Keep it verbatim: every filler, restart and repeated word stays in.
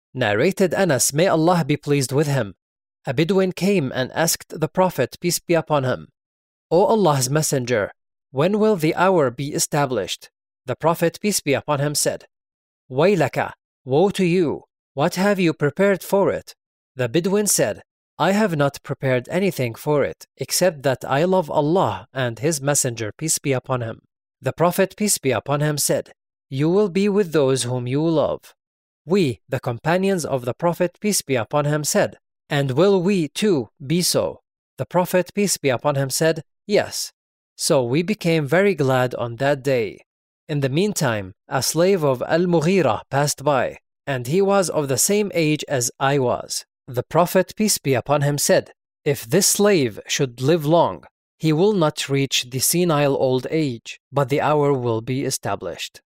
Narrated Anas, may Allah be pleased with him. A Bedouin came and asked the Prophet, peace be upon him, O Allah's Messenger, when will the hour be established? The Prophet, peace be upon him, said, Waylaka, woe to you, what have you prepared for it? The Bedouin said, I have not prepared anything for it, except that I love Allah and His Messenger, peace be upon him. The Prophet, peace be upon him, said, You will be with those whom you love. We, the companions of the Prophet, peace be upon him, said, And will we too be so? The Prophet, peace be upon him, said, Yes. So we became very glad on that day. In the meantime, a slave of Al-Mughira passed by, and he was of the same age as I was. The Prophet, peace be upon him, said, If this slave should live long, he will not reach the senile old age, but the hour will be established.